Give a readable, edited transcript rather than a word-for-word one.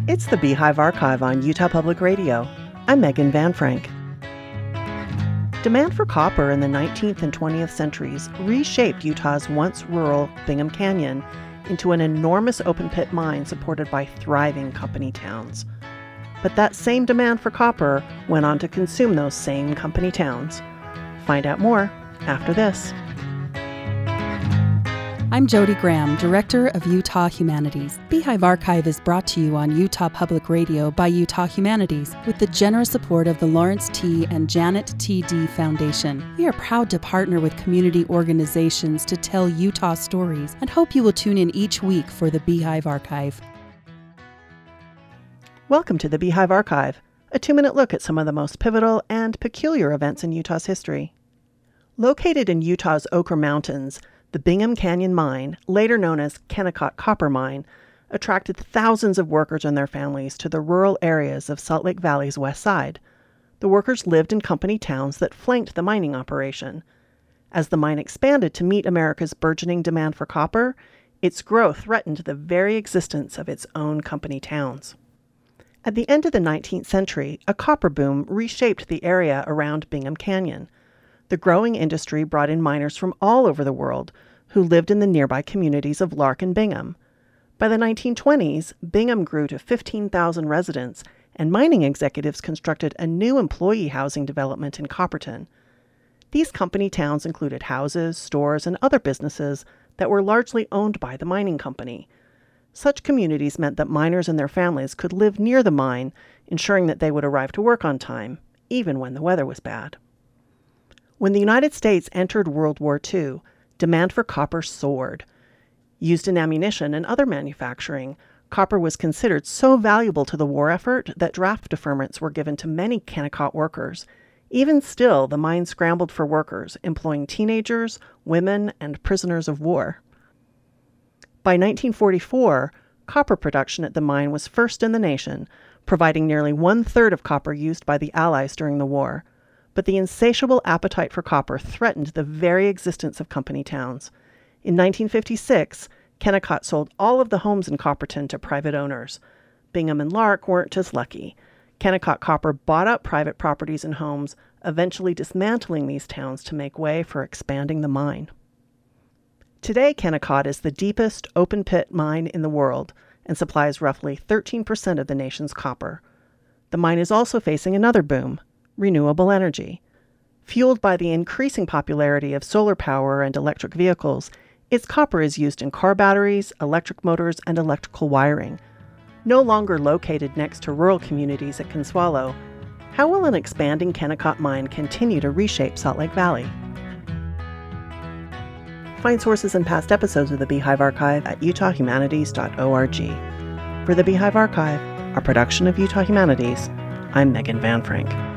It's the Beehive Archive on Utah Public Radio. I'm Megan Van Frank. Demand for copper in the 19th and 20th centuries reshaped Utah's once rural Bingham Canyon into an enormous open-pit mine supported by thriving company towns. But that same demand for copper went on to consume those same company towns. Find out more after this. I'm Jody Graham, Director of Utah Humanities. Beehive Archive is brought to you on Utah Public Radio by Utah Humanities with the generous support of the Lawrence T. and Janet T. D. Foundation. We are proud to partner with community organizations to tell Utah stories and hope you will tune in each week for the Beehive Archive. Welcome to the Beehive Archive, a 2-minute look at some of the most pivotal and peculiar events in Utah's history. Located in Utah's Ochre Mountains, the Bingham Canyon Mine, later known as Kennecott Copper Mine, attracted thousands of workers and their families to the rural areas of Salt Lake Valley's west side. The workers lived in company towns that flanked the mining operation. As the mine expanded to meet America's burgeoning demand for copper, its growth threatened the very existence of its own company towns. At the end of the 19th century, a copper boom reshaped the area around Bingham Canyon. The growing industry brought in miners from all over the world who lived in the nearby communities of Lark and Bingham. By the 1920s, Bingham grew to 15,000 residents, and mining executives constructed a new employee housing development in Copperton. These company towns included houses, stores, and other businesses that were largely owned by the mining company. Such communities meant that miners and their families could live near the mine, ensuring that they would arrive to work on time, even when the weather was bad. When the United States entered World War II, demand for copper soared. Used in ammunition and other manufacturing, copper was considered so valuable to the war effort that draft deferments were given to many Kennecott workers. Even still, the mine scrambled for workers, employing teenagers, women, and prisoners of war. By 1944, copper production at the mine was first in the nation, providing nearly 1/3 of copper used by the Allies during the war. But the insatiable appetite for copper threatened the very existence of company towns. In 1956, Kennecott sold all of the homes in Copperton to private owners. Bingham and Lark weren't as lucky. Kennecott Copper bought up private properties and homes, eventually dismantling these towns to make way for expanding the mine. Today, Kennecott is the deepest open-pit mine in the world and supplies roughly 13% of the nation's copper. The mine is also facing another boom: renewable energy. Fueled by the increasing popularity of solar power and electric vehicles, its copper is used in car batteries, electric motors, and electrical wiring. No longer located next to rural communities it can swallow, how will an expanding Kennecott mine continue to reshape Salt Lake Valley? Find sources and past episodes of the Beehive Archive at utahhumanities.org. For the Beehive Archive, a production of Utah Humanities, I'm Megan Van Frank.